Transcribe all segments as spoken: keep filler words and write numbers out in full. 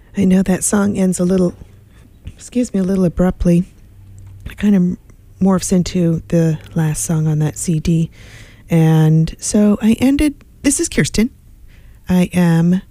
I know that song ends a little, excuse me, a little abruptly. It kind of morphs into the last song on that C D. And so I ended, this is Kirsten. I am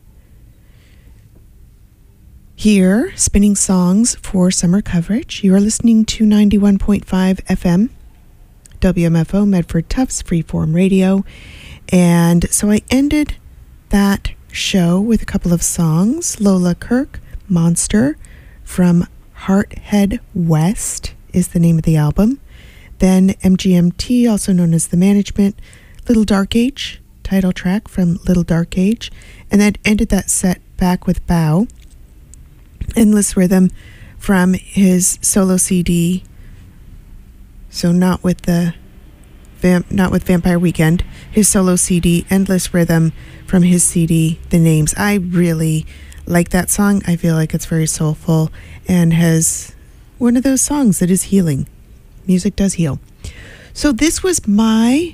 here spinning songs for summer coverage. You are listening to ninety-one point five F M, W M F O, Medford Tufts, Freeform Radio. And so I ended that show with a couple of songs. Lola Kirk, Monster, from Hearthead West is the name of the album. Then M G M T, also known as The Management, Little Dark Age, title track from Little Dark Age. And then ended that set back with Bow, Endless Rhythm, from his solo C D. So not with the Vamp, not with Vampire Weekend, his solo C D, Endless Rhythm, from his C D, The Names. I really like that song. I feel like it's very soulful and has one of those songs that is healing. Music does heal. So this was my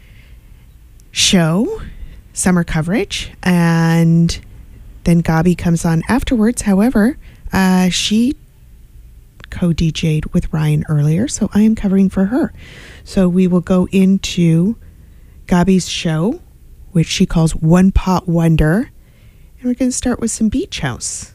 show, summer coverage, and then Gabi comes on afterwards. However, uh, she co-D J'd with Ryan earlier, so I am covering for her. So we will go into Gabi's show, which she calls One Pot Wonder, and we're going to start with some Beach House.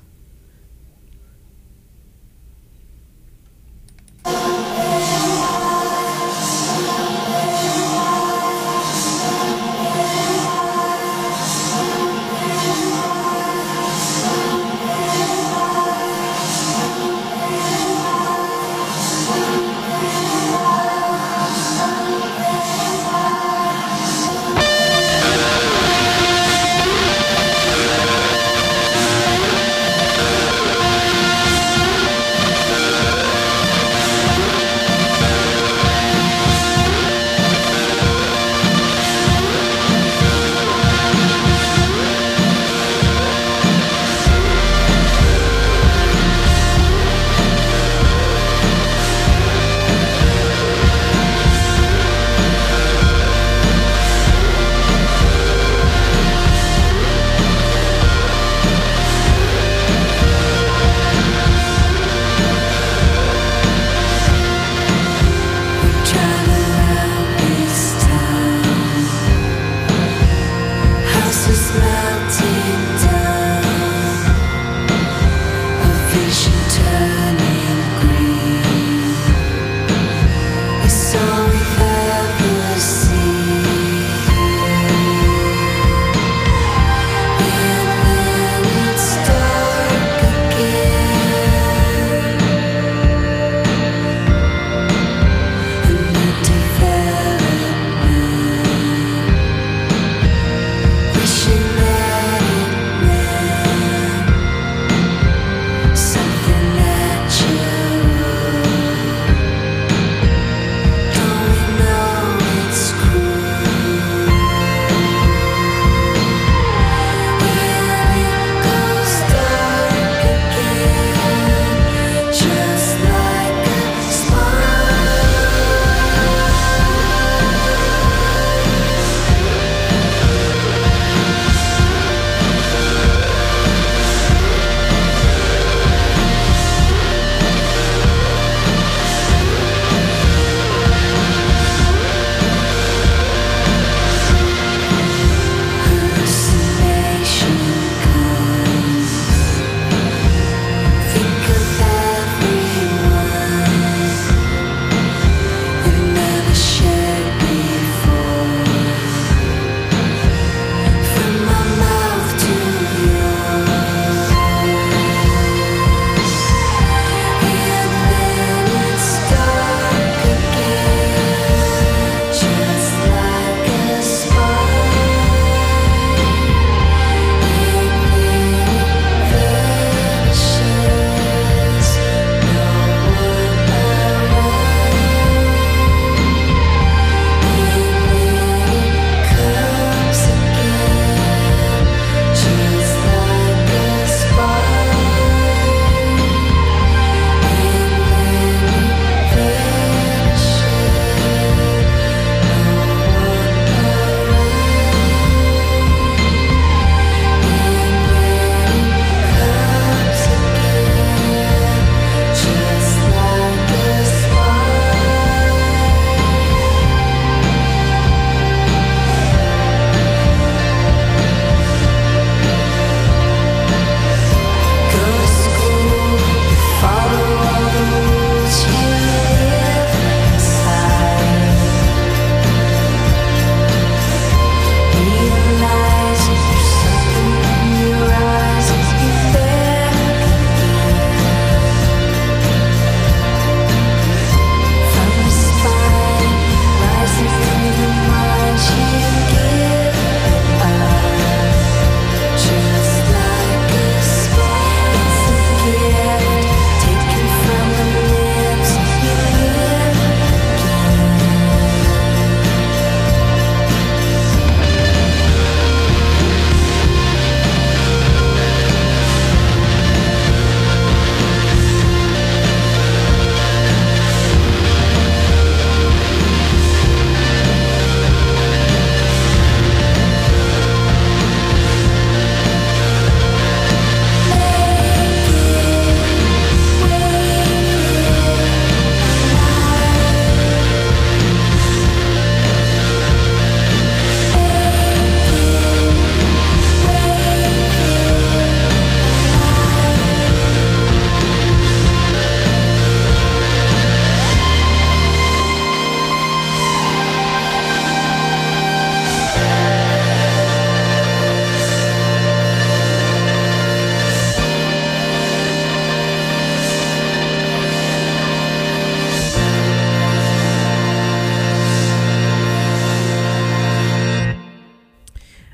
Don't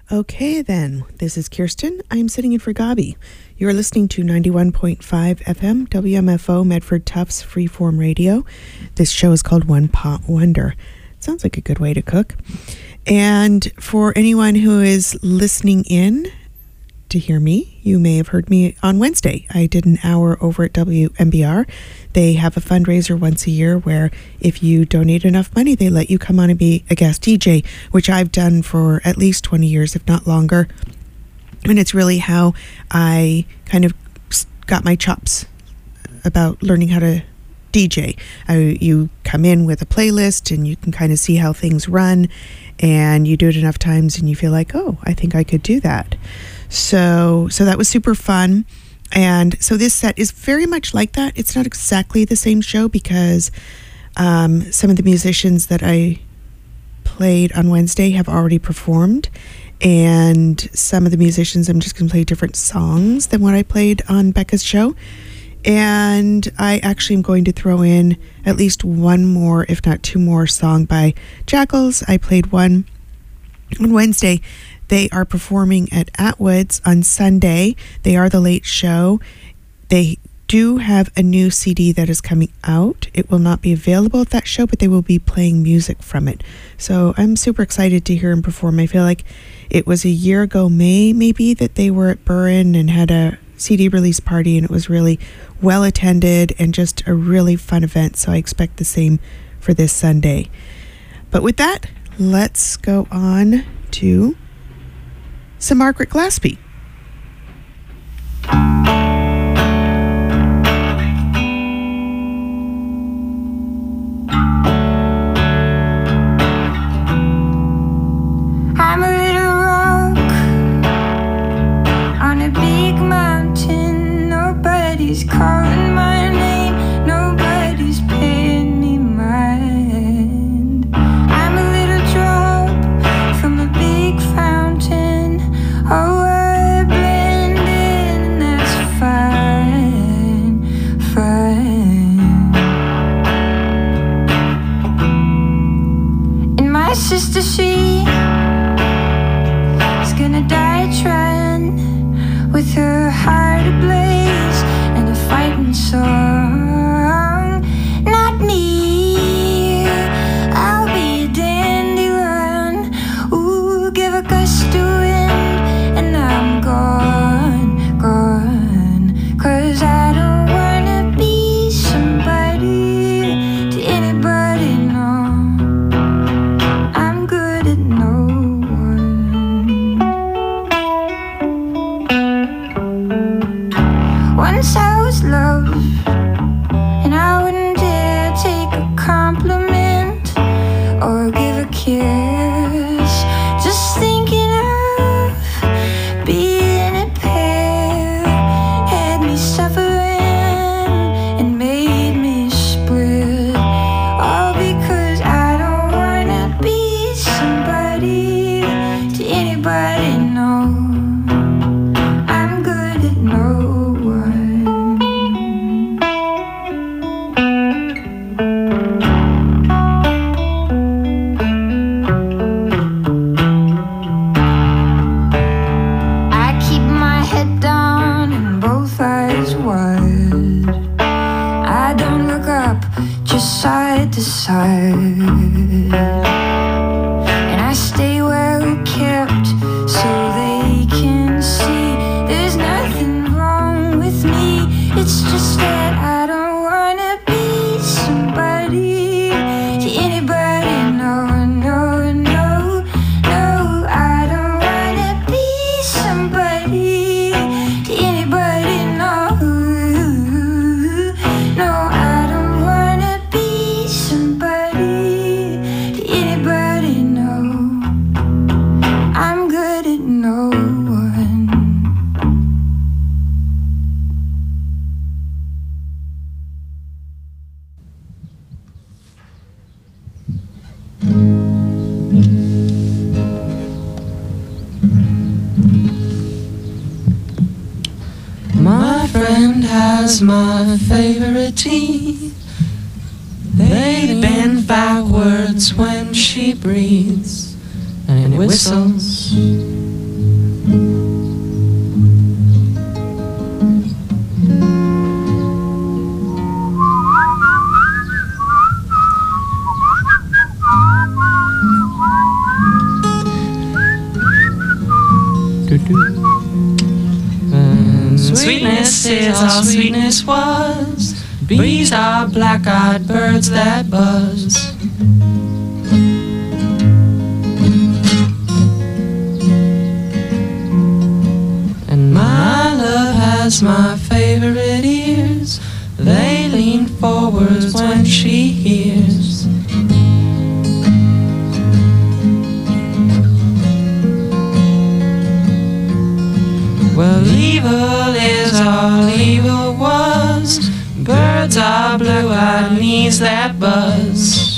Okay, then. This is Kirsten. I am sitting in for Gabi. You are listening to ninety-one point five F M, W M F O, Medford Tufts Freeform Radio. This show is called One Pot Wonder. Sounds like a good way to cook. And for anyone who is listening in to hear me, you may have heard me on Wednesday. I did an hour over at W M B R. They have a fundraiser once a year where if you donate enough money, they let you come on and be a guest D J, which I've done for at least twenty years, if not longer. And it's really how I kind of got my chops about learning how to D J. I, you come in with a playlist and you can kind of see how things run, and you do it enough times and you feel like, oh, I think I could do that. So, so that was super fun. And so this set is very much like that. It's not exactly the same show because um, some of the musicians that I played on Wednesday have already performed, and some of the musicians, I'm just going to play different songs than what I played on Becca's show. And I actually am going to throw in at least one more, if not two more, song by Jackals. I played one on Wednesday. They are performing at Atwood's on Sunday. They are the late show. They do have a new C D that is coming out. It will not be available at that show, but they will be playing music from it. So I'm super excited to hear them perform. I feel like it was a year ago, May maybe, that they were at Burren and had a C D release party, and it was really well attended and just a really fun event. So I expect the same for this Sunday. But with that, let's go on to some Margaret Glaspie. I'm a little rock on a big mountain. Nobody's calling my name, nobody's paying me mind. I'm a little drop from a big fountain. Oh, I blend in, and that's fine, fine. And my sister, she is gonna die trying, with her heart ablaze and a fighting song. Not me, I'll be a dandelion. Ooh, give a gust of wind and I'm gone, gone. Cause I don't wanna be somebody to anybody, no. I'm good at no one. Once I was loved, and I wouldn't dare take a compliment or give a kiss. Just thinking of being a pair had me suffering and made me split. All because I don't wanna be somebody to anybody, no. I'm good at no one. I keep my head down and both eyes wide. I don't look up, just side to side. And I stay well kept so they can see there's nothing wrong with me. It's just that I don't wanna be somebody to anybody, no, no, no, no. I don't wanna be somebody to anybody, no, no. I don't wanna be somebody to anybody, no. I'm good at no one. My friend has my favorite teeth. They bend backwards when she breathes, and it whistles And sweetness is all sweetness was. Bees are black-eyed birds that buzz. And my love has my favorite ears. They lean forwards when she hears. Well, evil is all evil was. Birds are blue-eyed knees that buzz.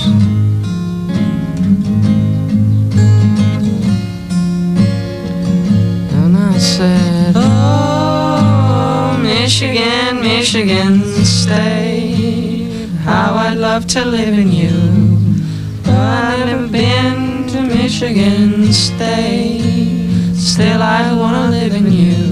And I said, oh, Michigan, Michigan State, how I'd love to live in you. But I've never been to Michigan State, still I wanna live in you.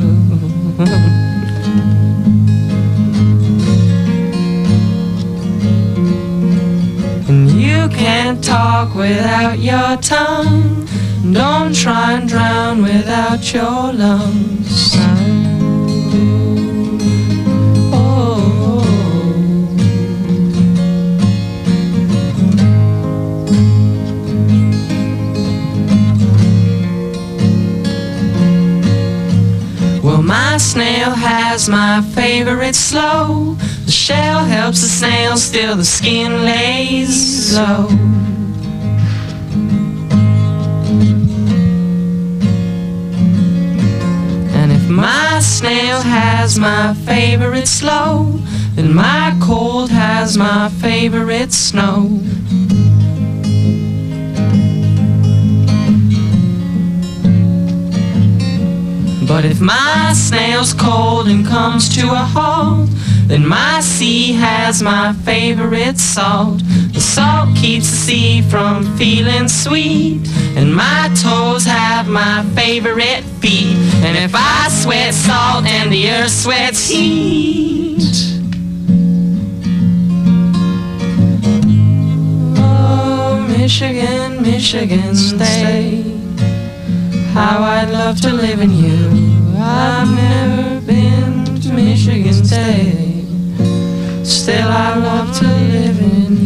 And you can't talk without your tongue. Don't try and drown without your lungs. Oh. Well, my snail has my favorite slow. The shell helps the snail, still the skin lays low. And if my snail has my favorite slow, then my cold has my favorite snow. But if my snail's cold and comes to a halt, then my sea has my favorite salt. The salt keeps the sea from feeling sweet, and my toes have my favorite feet. And if I sweat salt and the earth sweats heat, oh, Michigan, Michigan State, how I'd love to live in you. I've never been to Michigan State, still I love to live in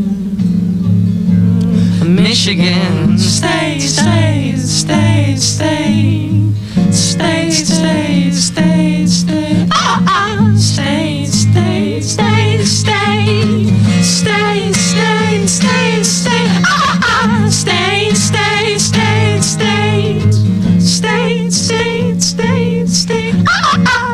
you. Michigan State, State, State, State, State, State, State, State, ah, ah, State, State, State, State, State, State, State, State, ah, ah, State, State, State, State, State, State, State, State, ah, ah.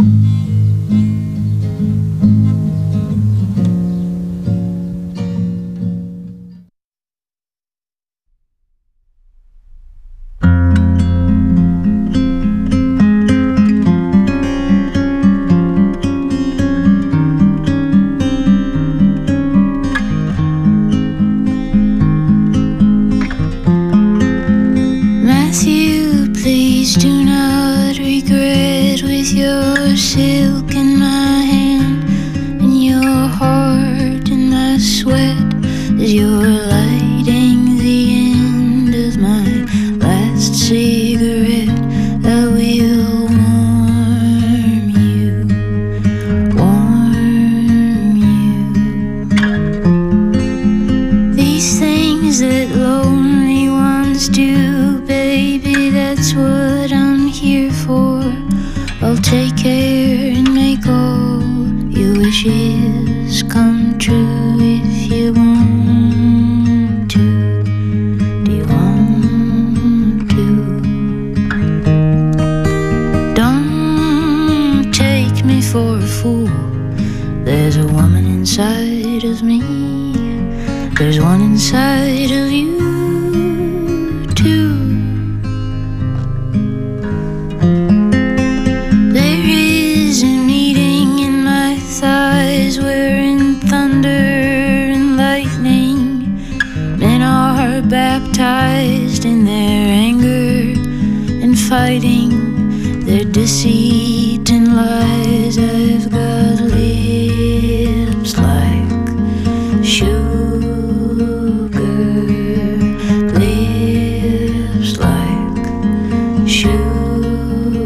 Matthew, please do not regret, with your silk in my hand and your heart in my sweat, as you're lighting the end of my last cigarette. I will warm you, warm you. These things that lonely ones do, baby, that's what I'm here for. I'll take care and make all your wishes come true if you want to. Do you want to? Don't take me for a fool. There's a woman inside of me. There's one inside of you too. There is a meeting in my thighs, wherein thunder and lightning, men are baptized in their anger and fighting their deceit and lies. I've got lips like sugar, lips like sugar.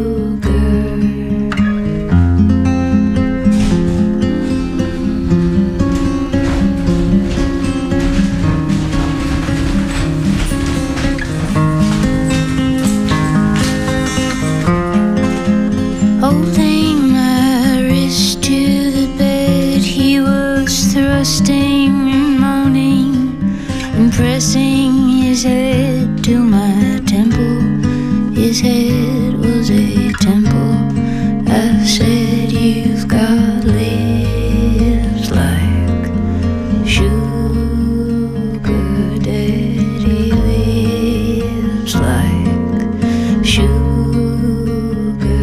raising his head to my temple. His head was a temple. I said, you've got lips like sugar, daddy, lips like sugar.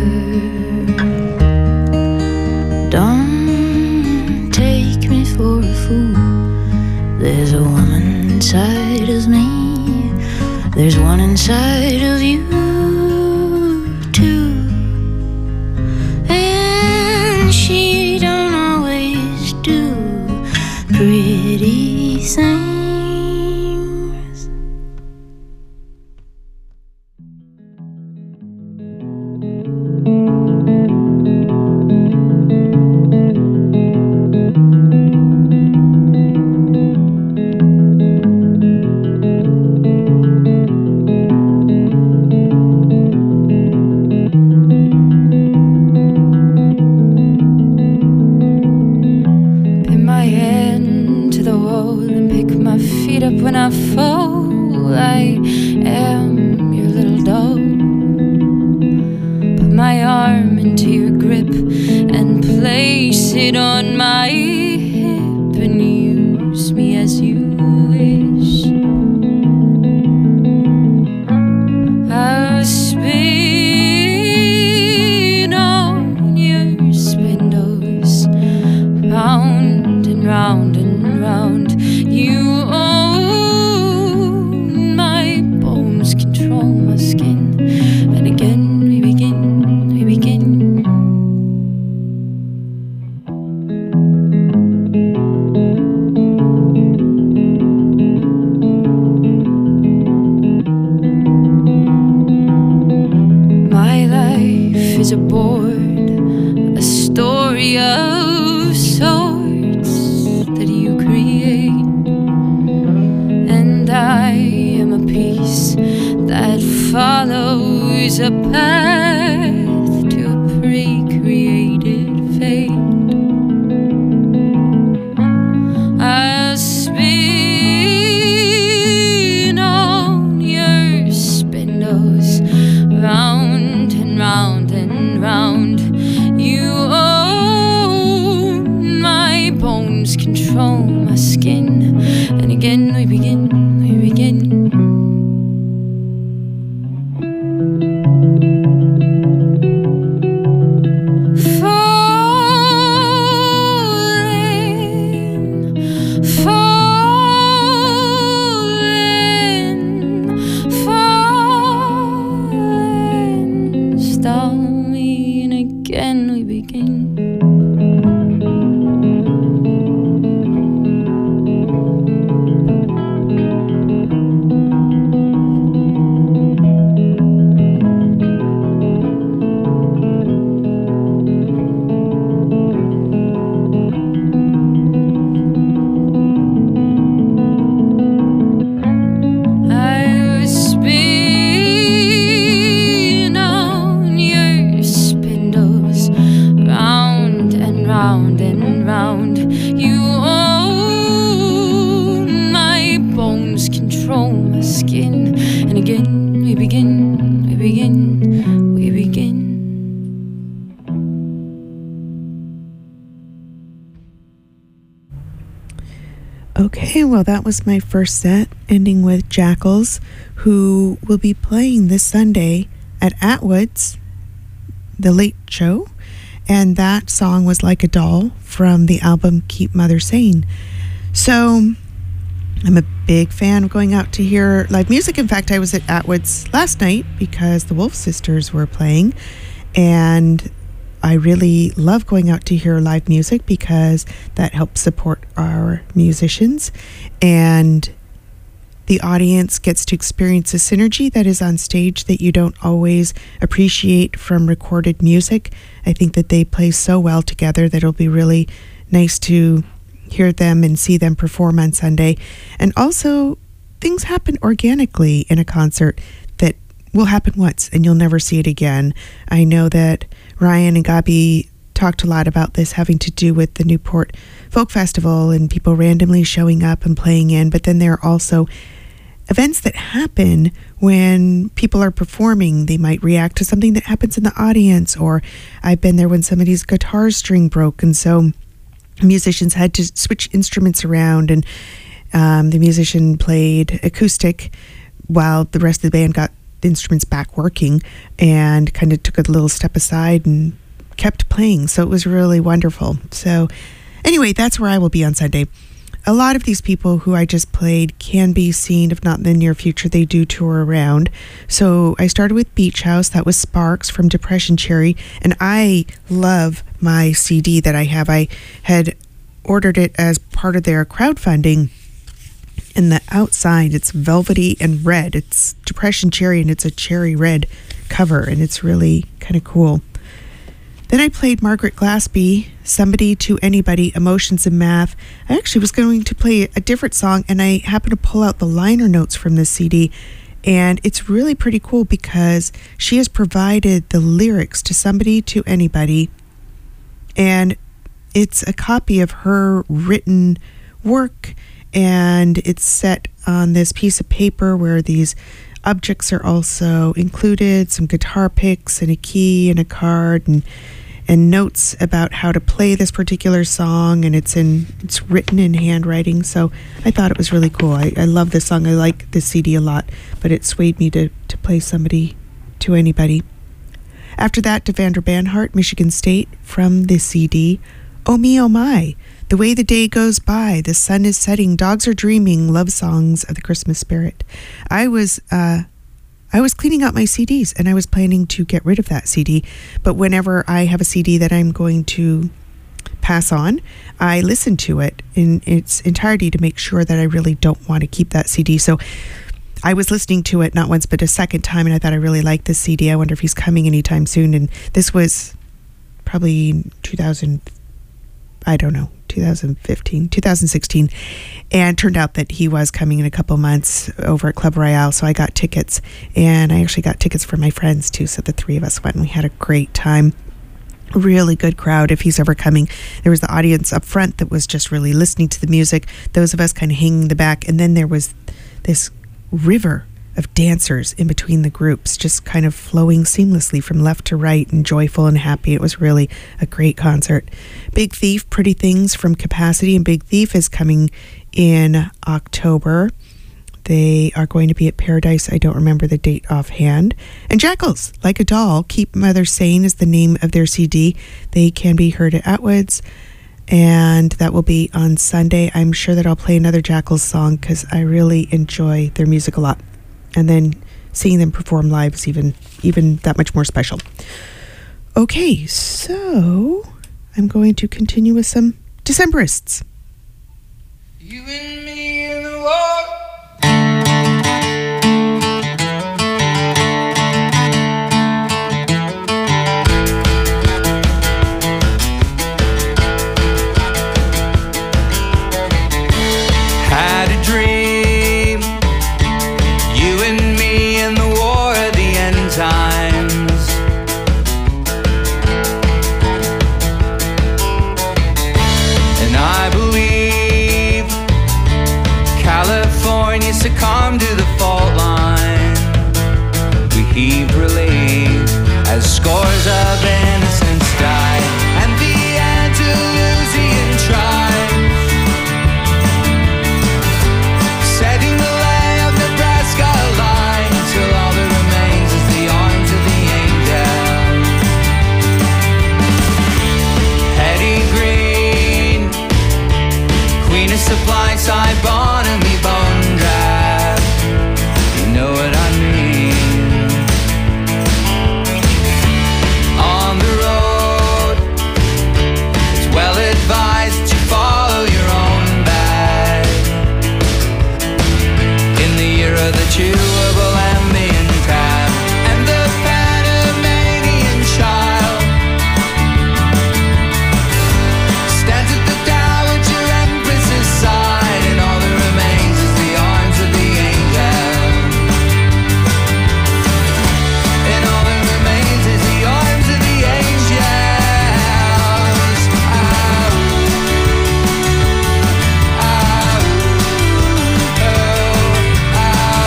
Don't take me for a fool. There's a woman inside of me. There's one inside of you too. And she don't always do pretty things. Okay, well, that was my first set, ending with Jackals, who will be playing this Sunday at Atwood's, The Late Show, and that song was Like a Doll from the album Keep Mother Sane. So I'm a big fan of going out to hear live music. In fact, I was at Atwood's last night because the Wolf Sisters were playing, and I really love going out to hear live music because that helps support our musicians, and the audience gets to experience a synergy that is on stage that you don't always appreciate from recorded music. I think that they play so well together that it'll be really nice to hear them and see them perform on Sunday. And also, things happen organically in a concert that will happen once and you'll never see it again. I know that Ryan and Gabi talked a lot about this having to do with the Newport Folk Festival and people randomly showing up and playing in, but then there are also events that happen when people are performing. They might react to something that happens in the audience, or I've been there when somebody's guitar string broke, and so musicians had to switch instruments around, and um, the musician played acoustic while the rest of the band got the instruments back working, and kind of took a little step aside and kept playing. So it was really wonderful. So anyway, that's where I will be on Sunday. A lot of these people who I just played can be seen, if not in the near future. They do tour around. So I started with Beach House. That was Sparks from Depression Cherry. And I love my C D that I have. I had ordered it as part of their crowdfunding. And the outside, it's velvety and red. It's Depression Cherry, and it's a cherry red cover. And it's really kind of cool. Then I played Margaret Glaspie, Somebody to Anybody, Emotions and Math. I actually was going to play a different song, and I happened to pull out the liner notes from this C D, and it's really pretty cool because she has provided the lyrics to Somebody to Anybody, and it's a copy of her written work, and it's set on this piece of paper where these objects are also included, some guitar picks and a key and a card, and and notes about how to play this particular song, and it's in it's written in handwriting. So I thought it was really cool. I, I love this song. I like this C D a lot, but it swayed me to, to play Somebody to Anybody. After that, Devendra Banhart, Michigan State, from the C D, Oh Me, Oh My, The Way the Day Goes By, The Sun is Setting, Dogs Are Dreaming, Love Songs of the Christmas Spirit. I was uh, I was cleaning out my C Ds, and I was planning to get rid of that C D, but whenever I have a C D that I'm going to pass on, I listen to it in its entirety to make sure that I really don't want to keep that C D. So I was listening to it not once but a second time, and I thought I really liked this C D. I wonder if he's coming anytime soon. And this was probably two thousand, I don't know, two thousand fifteen, two thousand sixteen, and turned out that he was coming in a couple months over at Club Royale. So I got tickets, and I actually got tickets for my friends too. So the three of us went, and we had a great time. Really good crowd if he's ever coming. There was the audience up front that was just really listening to the music, those of us kind of hanging in the back, and then there was this river of dancers in between the groups, just kind of flowing seamlessly from left to right, and joyful and happy. It was really a great concert. Big Thief, Pretty Things from Capacity, and Big Thief is coming in October. They are going to be at Paradise. I don't remember the date offhand. And Jackals, Like a Doll, Keep Mother Sane is the name of their C D. They can be heard at Atwoods, and that will be on Sunday. I'm sure that I'll play another Jackals song because I really enjoy their music a lot. And then seeing them perform live is even, even that much more special. Okay, so I'm going to continue with some Decemberists. You and me in the war. Had a dream, you and me in the war at the end times. And I believe California succumbed to the fault line. We heaved relief as scores of innocents died, and the Andalusian tribes setting the lay of Nebraska alight, till all that remains is the arms of the angel. Hetty Green, Queen of Supply Side, Bonamy Bone Drive, you know what I mean. On the road, it's well advised that you follow your own bag. In the year of the chewable ambient tab and the Panamanian child stands at the Dowager Empress's side, and all that remains is the arms of the angel. And all that remains is the arms of the angels. Ah, ooh, ah, ooh, oh, ah,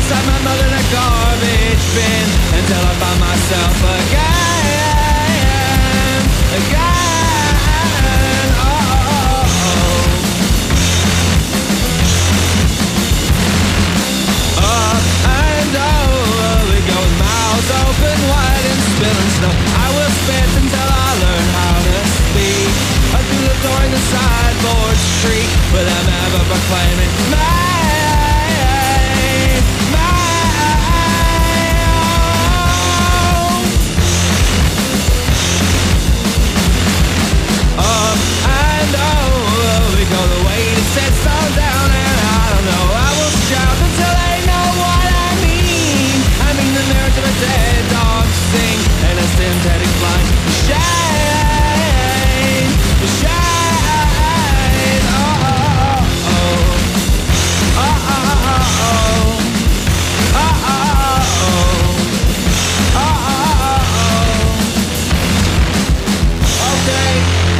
inside my mouth in a garbage bin until I find myself again, again. Oh, oh, oh. Up and over we go with mouths open wide and spilling snow. I will spit until I learn how to speak. I through the door in the sideboard street without ever proclaiming my. Sets all down and I don't know. I will shout until they know what I mean. I mean the marriage of a dead dog sing and a synthetic blind shine, shine. Oh, oh, oh, oh, oh, oh, oh, oh, oh, oh, oh, okay.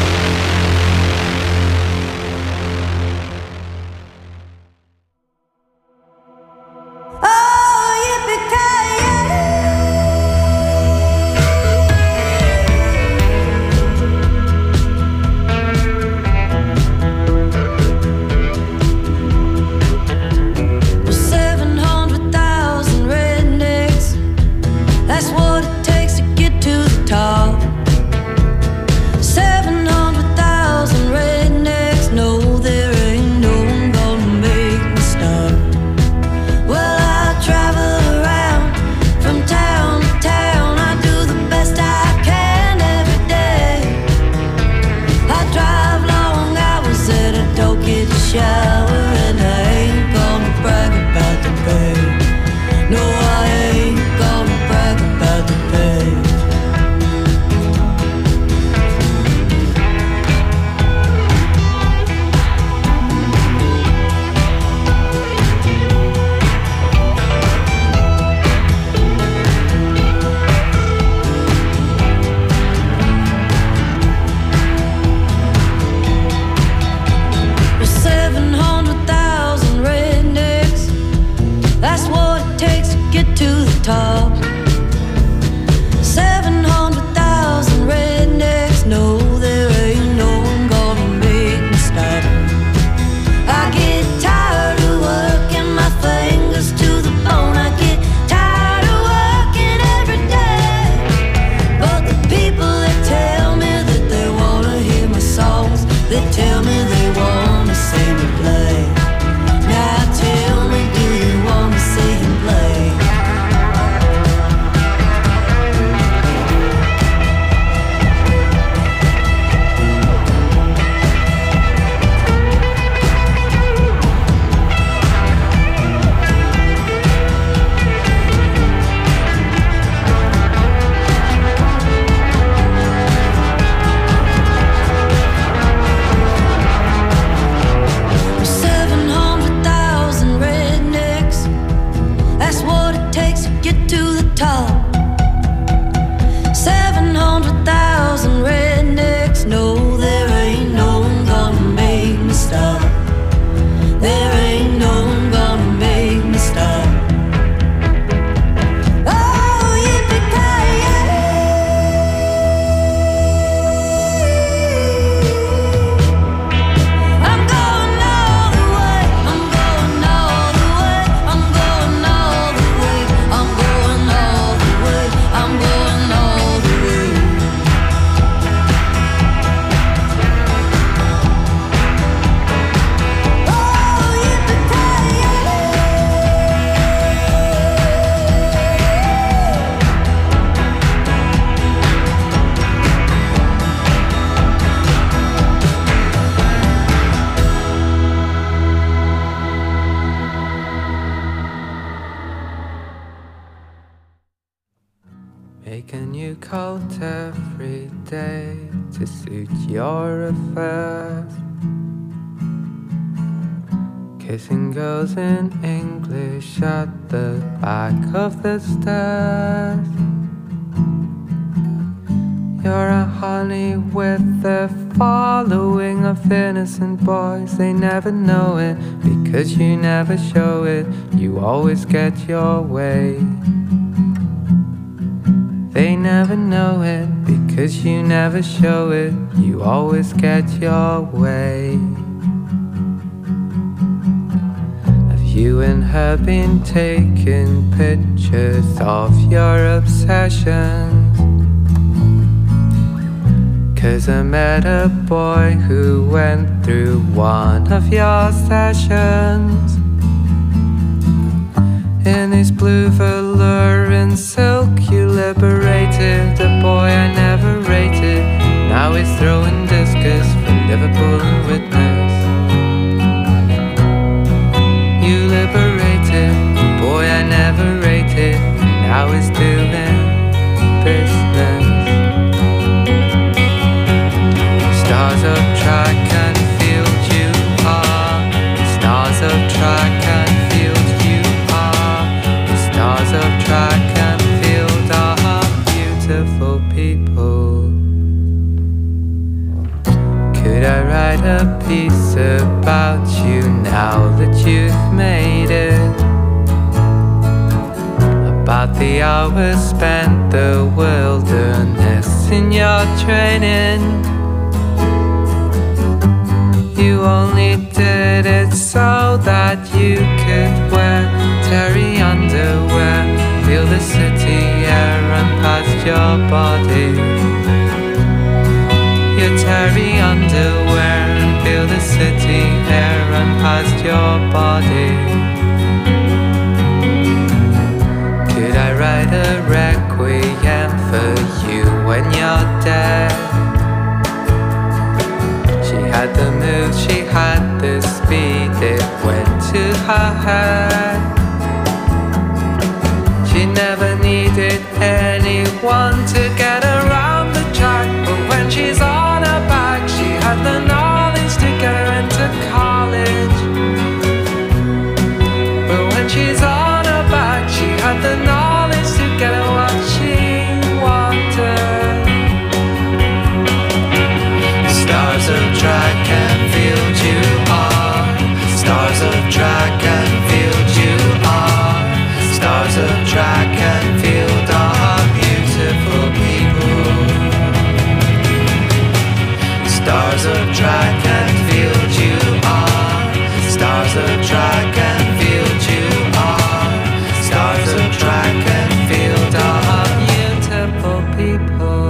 Make a new cult every day to suit your affairs. Kissing girls in English at the back of the stairs. You're a honey with a following of innocent boys. They never know it because you never show it. You always get your way. They never know it because you never show it. You always get your way. Have you and her been taking pictures of your obsessions? 'Cause I met a boy who went through one of your sessions. In his blue velour and silk you liberated a boy I never rated. Now he's throwing discus from Liverpool and Witness. You liberated a boy I never rated. Now he's doing business. Stars of track and field you are. Stars of track and field you are. The stars of track and field are beautiful people. Could I write a piece about you now that you've made it? About the hours spent the wilderness in your training. You only did it so that you could wear terry underwear, feel the city air run past your body. Your terry underwear and feel the city air run past your body. Could I write a requiem for you when you're dead? She had the moves, she had the speed, it went to her head. She never needed anyone to get around the track, but when she's on her back, she had the knowledge to get her into college. But when she's on her back, she had the knowledge to get her what she wanted. Stars of track and field you are. Stars of track and field you are. Stars of track and field are beautiful people. Stars of track and field you are. Stars of track and field you are. Stars of track and field are beautiful people.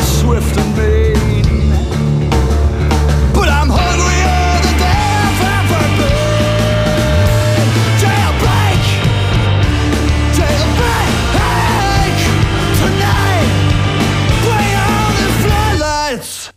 swift and mean. But I'm hungrier than they've ever been. Jailbreak, jailbreak, tonight, bring on the floodlights.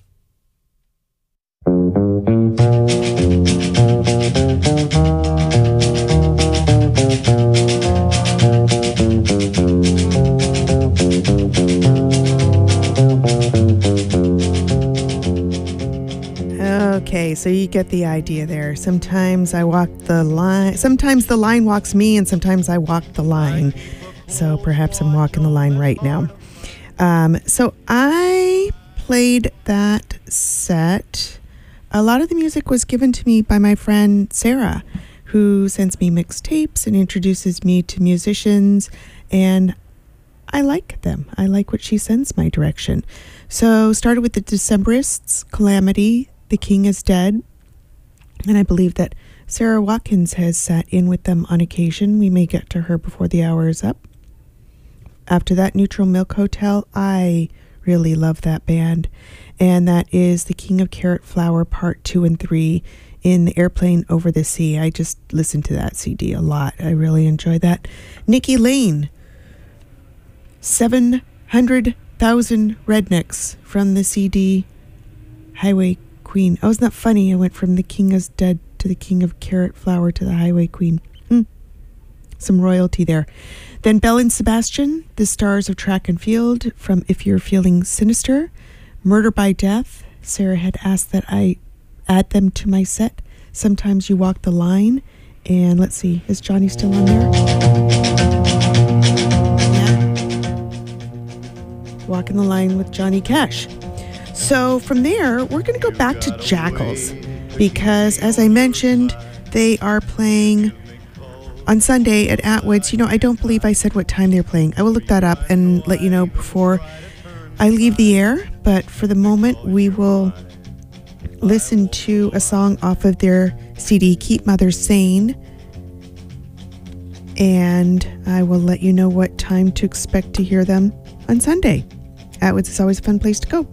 Okay, so you get the idea there. Sometimes I walk the line, sometimes the line walks me, and sometimes I walk the line. So perhaps I'm walking the line right now. Um, so I played that set. A lot of the music was given to me by my friend Sarah, who sends me mixtapes and introduces me to musicians, and I like them. I like what she sends my direction. So started with the Decemberists, Calamity, The King is Dead, and I believe that Sarah Watkins has sat in with them on occasion. We may get to her before the hour is up. After that, Neutral Milk Hotel. I really love that band, and that is The King of Carrot Flower Part two and three in the Airplane Over the Sea. I just listened to that C D a lot. I really enjoy that. Nikki Lane, seven hundred thousand Rednecks from the C D Highway Queen. Oh, isn't that funny? I went from The King is Dead to The King of Carrot Flower to the Highway Queen. Hmm. Some royalty there. Then Belle and Sebastian, The Stars of Track and Field from If You're Feeling Sinister. Murder by Death. Sarah had asked that I add them to my set. Sometimes You Walk the Line. And let's see, is Johnny still on there? Yeah. Walking the Line with Johnny Cash. So from there, we're going to go back to Jackals, because as I mentioned, they are playing on Sunday at Atwood's. You know, I don't believe I said what time they're playing. I will look that up and let you know before I leave the air. But for the moment, we will listen to a song off of their C D, Keep Mothers Sane. And I will let you know what time to expect to hear them on Sunday. Atwood's is always a fun place to go.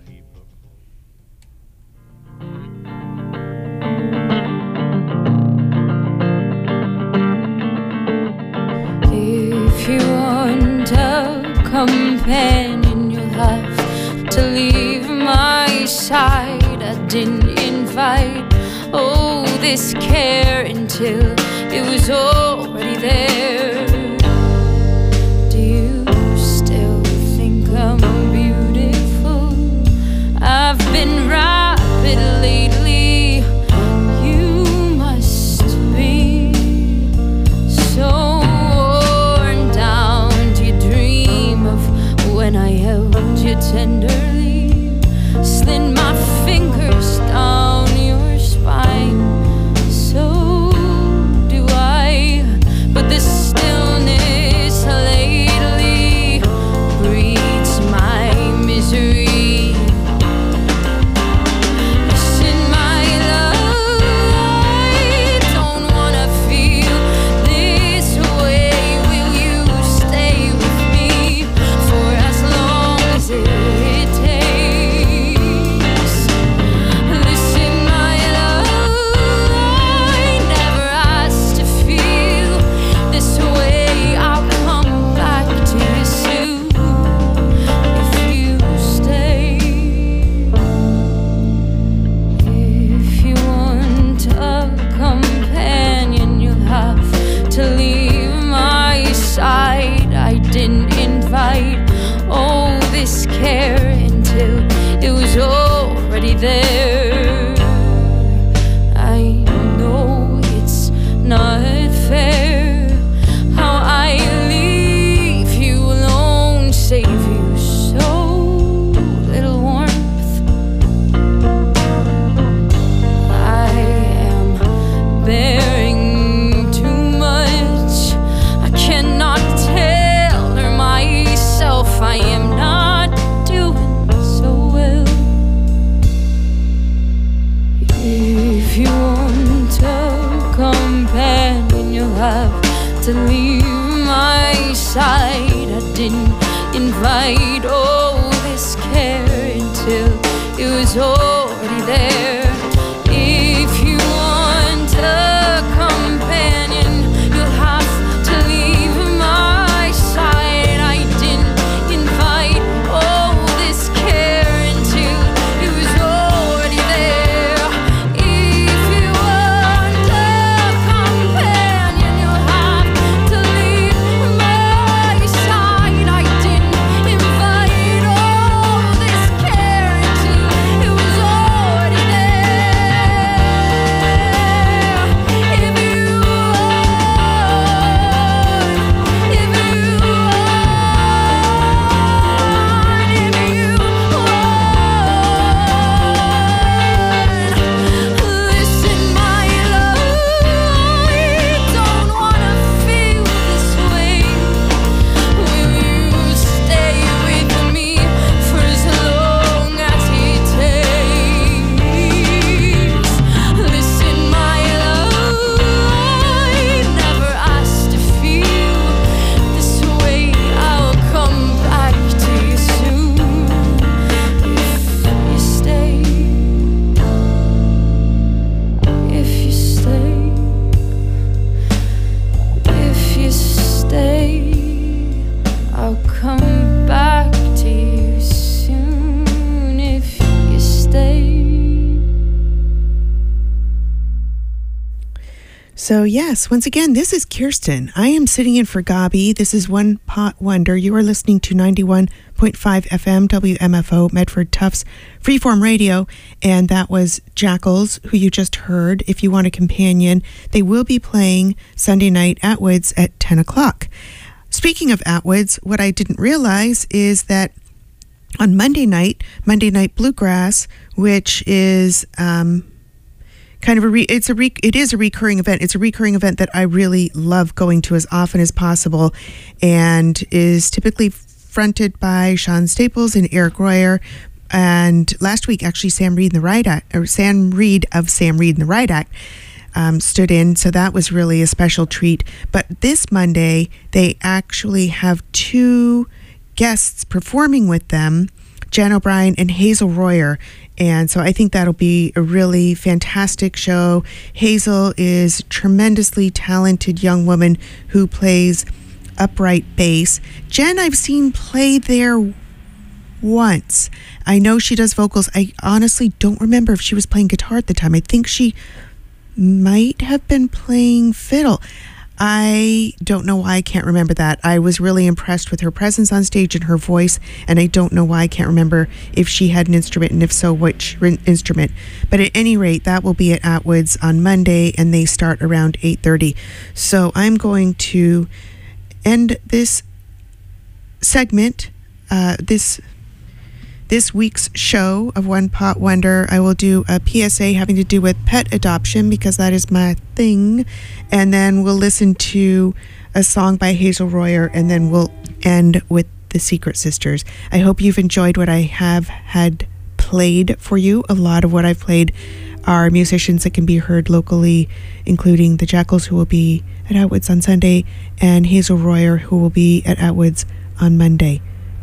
If you want a companion, you'll have to leave my side. I didn't invite all this care until it was already there. Do you still think I'm beautiful? I've been rapid lately. You must be so when I held you tenderly, slid my fingers down your spine. So do I, but the stillness lately breeds my misery. Listen, my love, I don't wanna feel this way. Will you stay with me for as long as it takes? Listen, my love, I never asked to feel this way. I'll come back to you soon if you stay. If you want a companion, you'll have to leave my side. I didn't invite all this care until it was already there. I know it's not fair how I leave you alone, save you so little warmth. I am bearing too much. I cannot tell her myself I am not doing so well. If you want a companion, you'll have to leave my side. I didn't invite all this care till it was already there. If you want a companion, you'll have to leave my side. I didn't invite all this care until it was already there. If you want a companion, you'll have to leave my side. I didn't invite all this care until it was already there. If you want, if you want, if you want, listen, my love, I don't wanna feel this way. Will you stay with me for as long as it takes? Listen, my love, I never asked to feel this way. I'll come back to you soon if you stay. If you stay. If you stay, I'll come back to you soon. If you stay. So, yes, once again, this is Kirsten. I am sitting in for Gabi. This is One Pot Wonder. You are listening to ninety-one point five F M W M F O Medford Tufts Freeform Radio. And that was Jackals, who you just heard. If you want a companion, they will be playing Sunday night at Woods at ten o'clock. Speaking of Atwoods, what I didn't realize is that on Monday night, Monday Night Bluegrass, which is um, kind of a re- it's a re- it is a recurring event. It's a recurring event that I really love going to as often as possible, and is typically fronted by Sean Staples and Eric Royer. And last week, actually, Sam Reed and the Riot Act, or Sam Reed of Sam Reed and the Riot Act, Um, stood in, so that was really a special treat. But this Monday, they actually have two guests performing with them, Jen O'Brien and Hazel Royer. And so I think that'll be a really fantastic show. Hazel is a tremendously talented young woman who plays upright bass. Jen, I've seen play there once. I know she does vocals. I honestly don't remember if she was playing guitar at the time. I think she might have been playing fiddle. I don't know why I can't remember that. I was really impressed with her presence on stage and her voice, and I don't know why I can't remember if she had an instrument, and if so, which r- instrument. But at any rate, that will be at Atwoods on Monday, and they start around eight thirty. So I'm going to end this segment, uh, this this week's show of One Pot Wonder. I will do a P S A having to do with pet adoption, because that is my thing. And then we'll listen to a song by Hazel Royer, and then we'll end with the Secret Sisters. I hope you've enjoyed what I have had played for you. A lot of what I've played are musicians that can be heard locally, including the Jackals, who will be at Atwoods on Sunday, and Hazel Royer, who will be at Atwoods on Monday.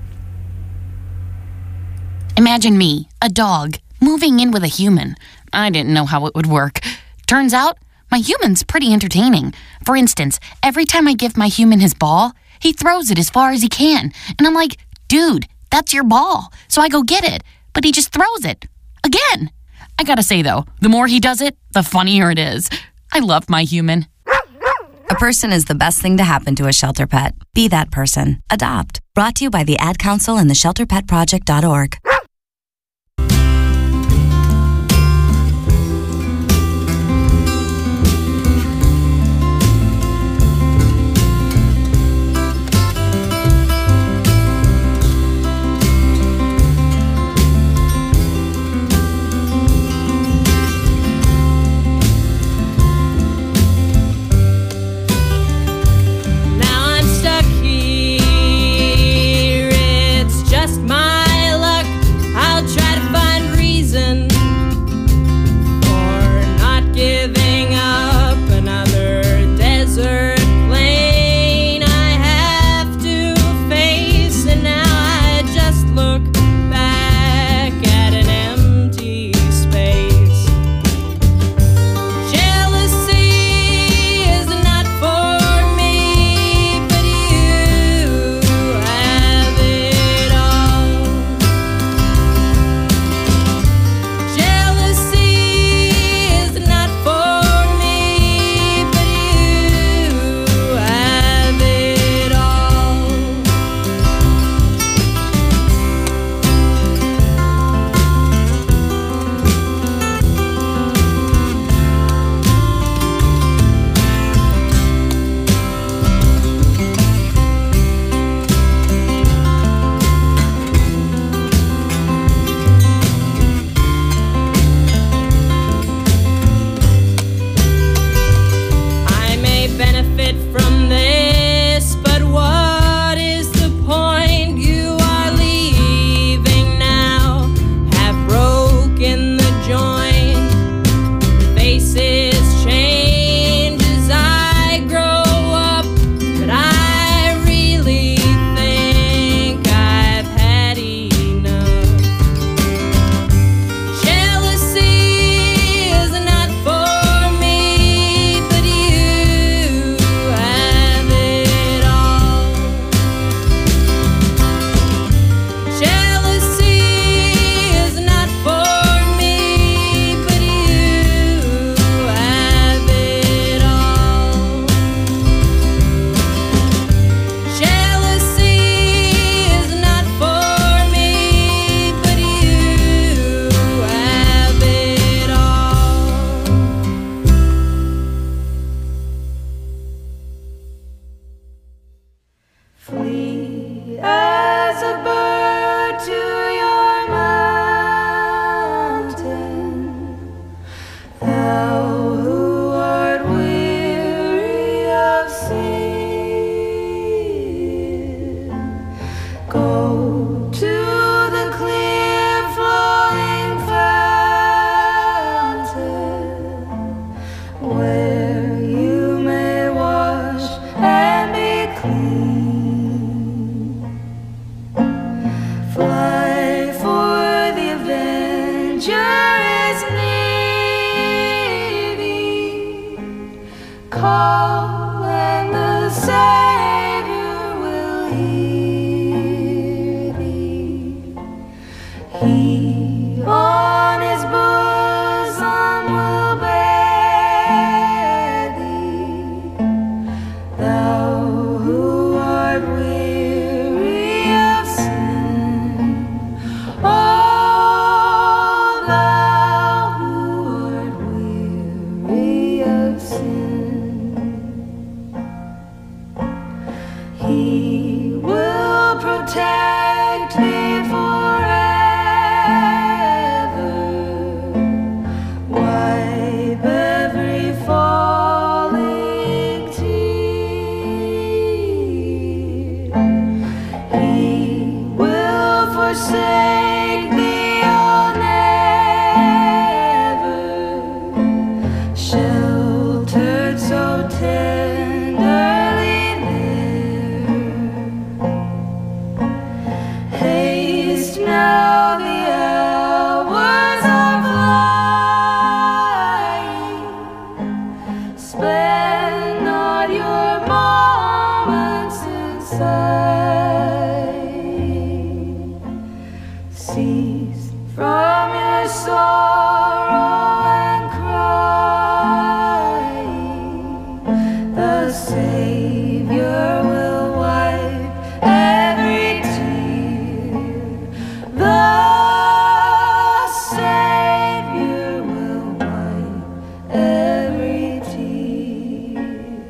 Imagine me, a dog, moving in with a human. I didn't know how it would work. Turns out, my human's pretty entertaining. For instance, every time I give my human his ball, he throws it as far as he can. And I'm like, dude, that's your ball. So I go get it. But he just throws it. Again. I gotta say, though, the more he does it, the funnier it is. I love my human. A person is the best thing to happen to a shelter pet. Be that person. Adopt. Brought to you by the Ad Council and the shelter pet project dot org. Now I'm stuck here. It's just my luck. He on his bosom will bear thee, thou who art weary of sin. Oh, thou who art weary of sin. He will protect thee forever, wipe every falling tear. He will forsake thee, oh, never, sheltered so tenderly there. Haste now, the hours are flying. Spend not your moments in sighing. Cease from your sorrow and crying. The Savior will wipe every tear. The Savior will wipe every tear.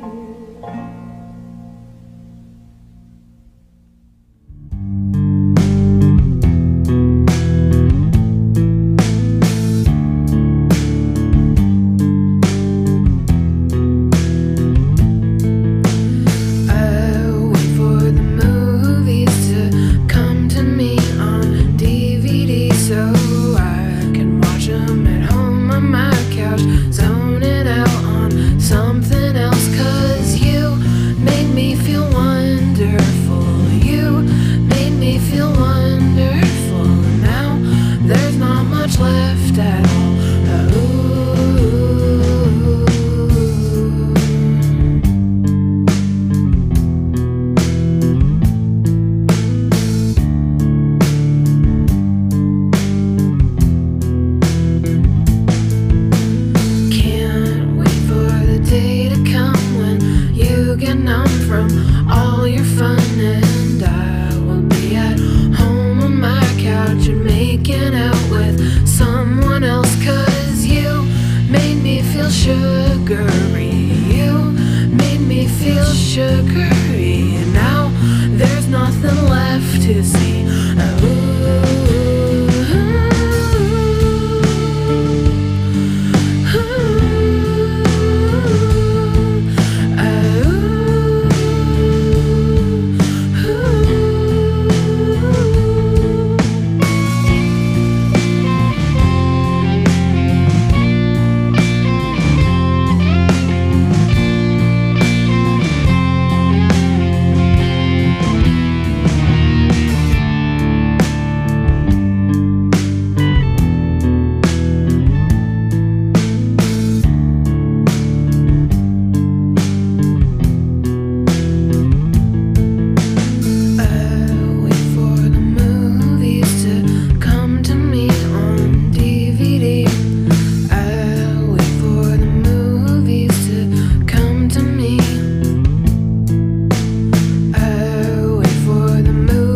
I'll wait for the movies to come to me on D V D so I can watch them at home on my couch, zoning out on something else. 'Cause you made me feel wonderful. You made me feel wonderful. Now there's not much left at all. Ooh. Can't wait for the day to come when you get numb from all your fun, and I will be at home on my couch and making out with someone else. 'Cause you made me feel sugary. You made me feel sugary.